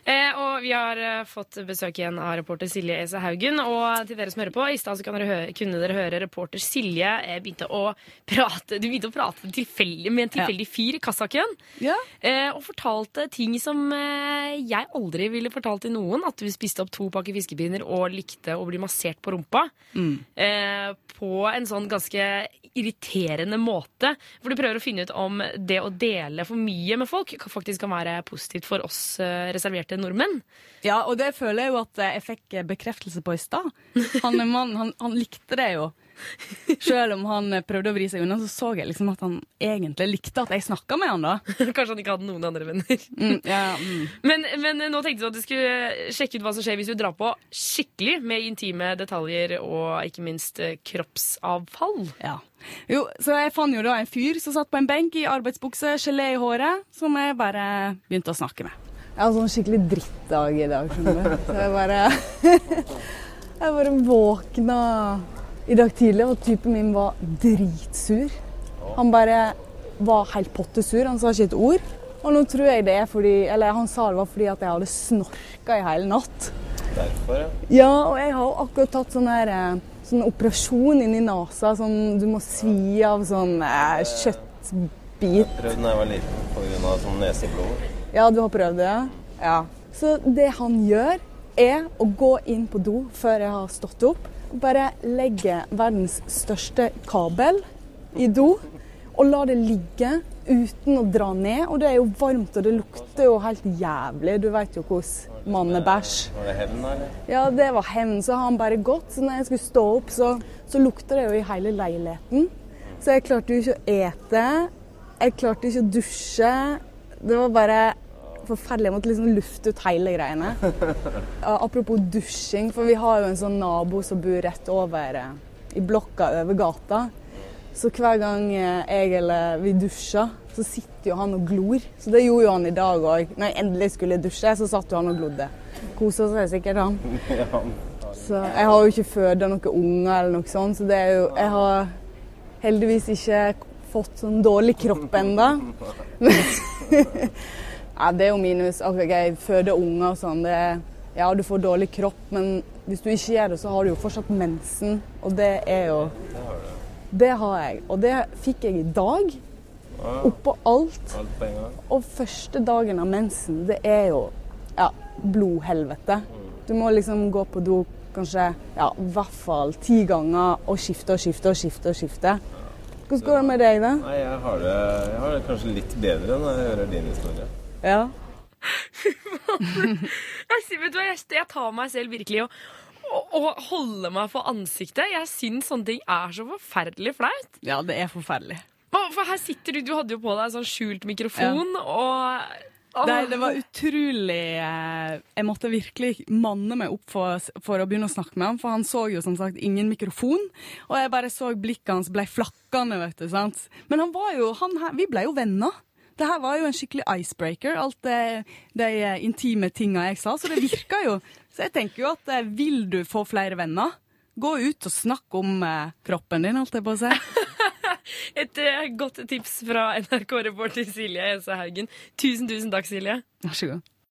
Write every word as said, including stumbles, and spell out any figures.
Eh, og vi har eh, fått besøk igjen av reporter Silje Ese Haugen. Og til dere som hører på, i stad så kan dere høre, kunne dere høre reporter Silje eh, begynte å prate, du begynte å prate tilfeldig, med en tilfeldig fyr i kassakøen. Ja. Eh, og fortalte ting som eh, jeg aldri ville fortalt til noen. At du spiste opp to pakker fiskepinner og likte å bli massert på rumpa. Mm. Eh, på en sånn ganske irriterende måte. For du prøver å finne ut om det å dele for mye med folk faktisk kan være positivt for oss eh, reserverte nordmenn. Ja, og det føler jeg jo at jeg fikk bekreftelse på i stad. Han, mann, han, han likte det jo. Selv om han prøvde å vri seg unna, så så jeg liksom at han egentlig likte at jeg snakket med han da. Kanskje han ikke hadde noen andre venner. Mm, ja, mm. Men, men nå tenkte du at du skulle sjekke ut hva som skjer hvis du drar på skikkelig med intime detaljer og ikke minst kroppsavfall. Ja. Jo, så jeg fant jo da en fyr som satt på en benk i arbeidsbukse, gelé i håret, som jeg bare begynte å snakke med. Jeg har sånn skikkelig drittdag i dag, skjønner du. Så jeg bare Jeg bare våkna i dag tidlig, og typen min var dritsur. Han bare var helt pottesur, han sa ikke et ord. Og nå tror jeg det er fordi, eller han sa det var fordi at jeg hadde snorka i hele natt. Derfor, ja. Ja, og jeg har jo akkurat tatt sånn her, sånn operasjon inn i nasa, sånn du må svi av sånn eh, kjøttbit. Jeg prøvde da jeg var liten på grunn av sånn neseblod. Ja, du har prøvd det? Ja. Så det han gjør er å gå inn på do før jeg har stått opp, bare legge verdens største kabel i do, og la det ligge uten å dra ned. Og det er jo varmt, og det lukter jo helt jævlig. Du vet jo hvordan mannebæsj. Var det hevn, eller? Ja, det var hevn. Så har han bare gått. Så når jeg skulle stå opp, så, så lukter det jo i hele leiligheten. Så jeg klarte jo ikke å ete. Jeg klarte ikke å dusje. Det var bare forferdelig. Jeg måtte liksom lufte ut hele greiene. Apropos dusjing, for vi har jo en sånn nabo som bor rett over i blokka over gata. Så hver gang jeg eller vi dusjer, så sitter jo han og glor. Så det gjorde jo han i dag også. Når jeg endelig skulle dusje, så satt jo han og glodde. Koset seg sikkert han. Så jeg har jo ikke født noen unger eller noe sånt, så det er jo, jeg har heldigvis ikke fått sånn dårlig kropp enda. Ja, det er jo minus. Okay, jeg føder unger og sånn. Det er, ja, du får dårlig kropp, men hvis du ikke gjør det, så har du jo fortsatt mensen. Og det er jo... Det har jeg. Og det fikk jeg i dag. Oppå alt. Alt på en gang. Og første dagen av mensen, det er jo ja, blodhelvete. Du må liksom gå på do kanskje ja, i hvert fall ti ganger og skifte og skifte og skifte og skifte. Hvordan går det med deg da? Nei, jeg har det, jeg har det kanskje litt bedre når jeg hører din historie. Ja. jeg, vet du hva, jeg, jeg tar meg selv virkelig og, og, og holder meg for ansiktet. Jeg synes sånne ting er så forferdelig flaut. Ja, det er forferdelig. For her sitter du, du hadde jo på deg en sånn skjult mikrofon, ja. og... Det, det var utrolig Jeg måtte virkelig manne meg opp for, for å begynne å snakke med ham, for han så jo som sagt ingen mikrofon, og jeg bare så blikket hans ble flakkende, vet du, sant? Men han var jo, han her, vi ble jo venner. Det her var jo en skikkelig icebreaker, alt det, de intime tingene jeg sa, så det virket jo. Så jeg tenker jo at vil du få flere venner, gå ut og snakke om eh, kroppen din, alt det på å si. Et uh, godt tips fra N R K-reporter Silje Ese Haugen. Tusen, tusen takk, Silje. Vær så god.